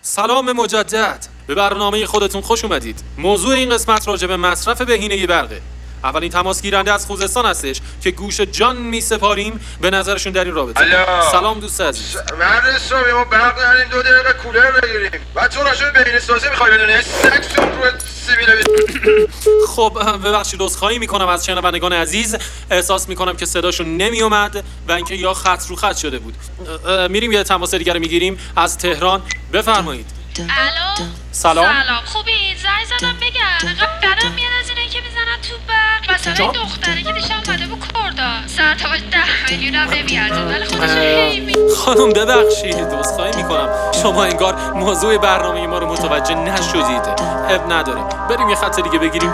سلام مجدد. به برنامه خودتون خوش اومدید. موضوع این قسمت راجع به مصرف بهینه برقه. اولین تماس گیرنده از خوزستان هستش که گوش جان میسپاریم به نظرشون در این رابطه. سلام دوست عزیز. مرد حسابی ما برق نداریم، 2 دقیقه کولر بگیریم. بعد تو راجع به بهینه سازی میخوای بدونی؟ سکسون رو سیبیل. خب ببخشید عذرخواهی میکنم از شنوندگان عزیز. احساس میکنم که صداشون نمیومد و اینکه یا خط رو خط شده بود. میریم یه تماس دیگه رو میگیریم از تهران. بفرمایید. الو. سلام. خوبی؟ زنگ زدم بگم بدم میاد از اینایی که میزنن تو برق. مثلا این دختره که دیشب اومده بود کردا ساعتاش 10 میلیون هم نمیارزه ولی خودش هی خانم ببخشید عذرخواهی میکنم، شما انگار موضوع برنامه ما رو متوجه نشدید. اب نداره، بریم یه خط دیگه بگیریم.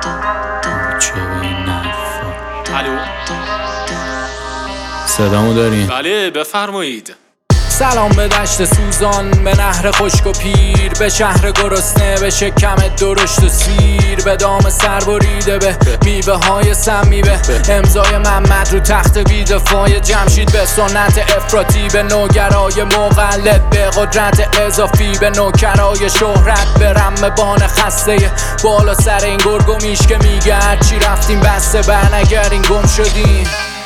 الو. صدامو دارین؟ بله بفرمایید. سلام به دشت سوزان، به نهر خشک و پیر، به شهر گرسنه، به شکم درشت و سیر، به دام سربریده، به میوه های سمیبه، امضای محمد رو تخت بیدفاع جمشید، به سنت افراطی، به نوگرای مقلد، به قدرت اضافی، به نوکرای شهرت، به رمبان خسته بالا سر این گرگ و میش که میگه هرچی رفتیم بسته برنگردین گم شدیم.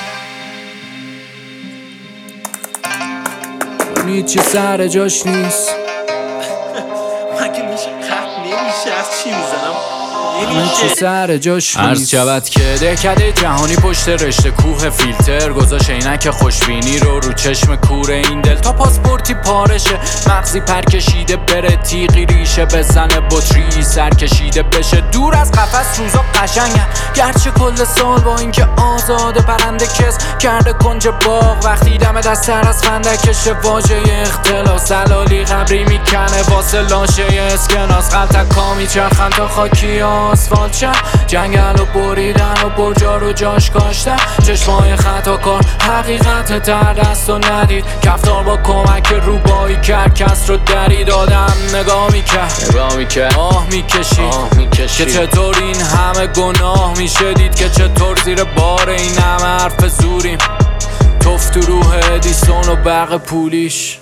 هیچی سر جاش نیست. مگه میشه قطع نمیشه از چی میزنم هیچی سر جاش نیست. عرض شود که دهکده جهانی پشت رشته کوه فیلتر گذاشت عینک خوشبینی رو چشم کور این دل تا پاسپورتی پارشه، مغزی پرکشیده بره تیغی ریشه بزنه بطری سر کشیده بشه دور از قفس. روزا قشنگن گرچه کل سال با اینکه آزاده پرنده کس کرده کنج باغ وقتی دم دست سر از فندکش واژه اختلاس دلالی قبری میکنه واسه لاشه اسکناس قلتکا میچرخن تا خاکی آسفالت شن جنگل و بریدن و برجا رو جاش کاشتن چشمای خطا کار حقیقت تر دست و ندید کفتار با کمک روبایی کرد کس رو درید آدم نگاه میکرد آه میکشید که چطور این همه گناه میشه دید که چطور زیر بار این همه حرف زوریم توف تو روح ادیسون و برق پولیش.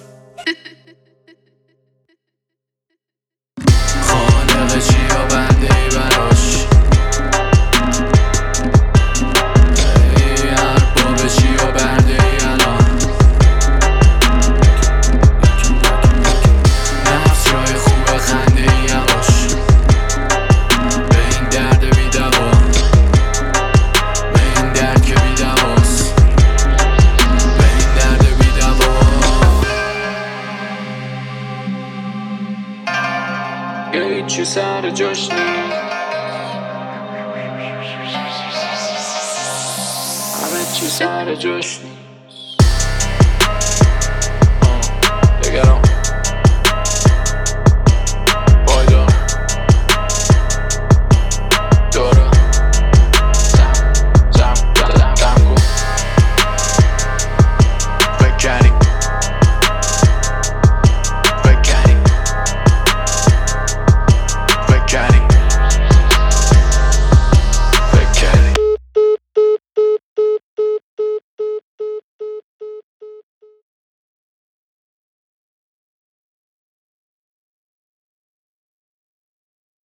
خالق چی یا بنده ای براش ای ارباب چی یا بنده ای الان نفس جای خوب خنده ای یواش به این درد بی دوا به این درد که بی دواست به این درد بی دوا. هیچی سر جاش نیست. همه چی سر جاش نیست.